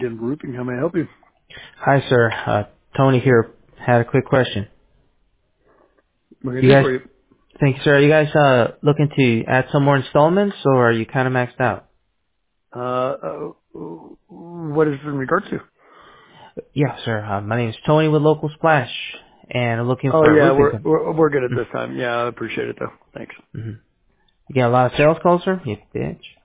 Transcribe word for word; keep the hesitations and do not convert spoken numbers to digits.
Denver Roofing. How may I help you? Hi, sir. Uh, Tony here. Had a quick question. What can I You do guys, for you? thank you, sir. Are you guys uh, looking to add some more installments, or are you kind of maxed out? Uh, uh, what is it in regard to? Yeah, sir. Uh, my name is Tony with Local Splash, and I'm looking Oh for a yeah, roofing we're company. we're, we're good at this time. Yeah, I appreciate it though. Thanks. Mm-hmm. You got a lot of sales calls, sir? You bitch.